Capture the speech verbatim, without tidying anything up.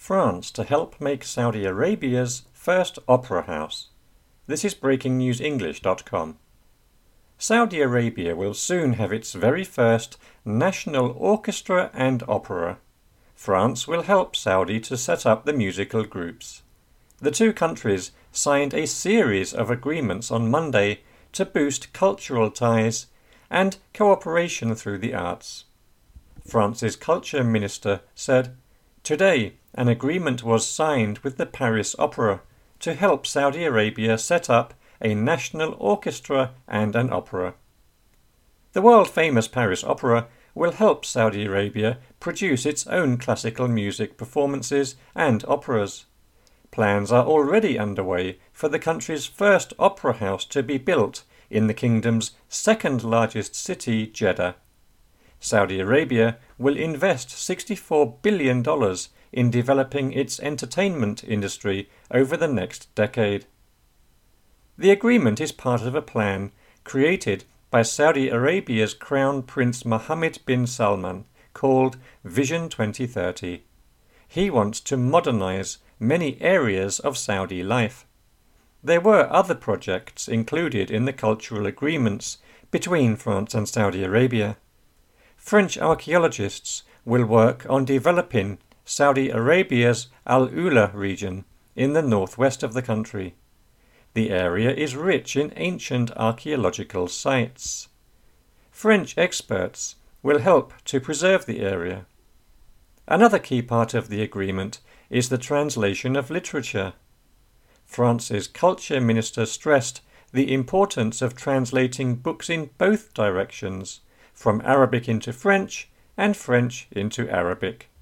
France to help make Saudi Arabia's first opera house. This is breaking news english dot com. Saudi Arabia will soon have its very first national orchestra and opera. France will help Saudi to set up the musical groups. The two countries signed a series of agreements on Monday to boost cultural ties and cooperation through the arts. France's culture minister said, "Today, an agreement was signed with the Paris Opera to help Saudi Arabia set up a national orchestra and an opera." The world-famous Paris Opera will help Saudi Arabia produce its own classical music performances and operas. Plans are already underway for the country's first opera house to be built in the kingdom's second-largest city, Jeddah. Saudi Arabia will invest sixty-four billion dollars in developing its entertainment industry over the next decade. The agreement is part of a plan created by Saudi Arabia's Crown Prince Mohammed bin Salman called Vision twenty thirty. He wants to modernize many areas of Saudi life. There were other projects included in the cultural agreements between France and Saudi Arabia. French archaeologists will work on developing Saudi Arabia's Al-Ula region in the northwest of the country. The area is rich in ancient archaeological sites. French experts will help to preserve the area. Another key part of the agreement is the translation of literature. France's culture minister stressed the importance of translating books in both directions, from Arabic into French and French into Arabic.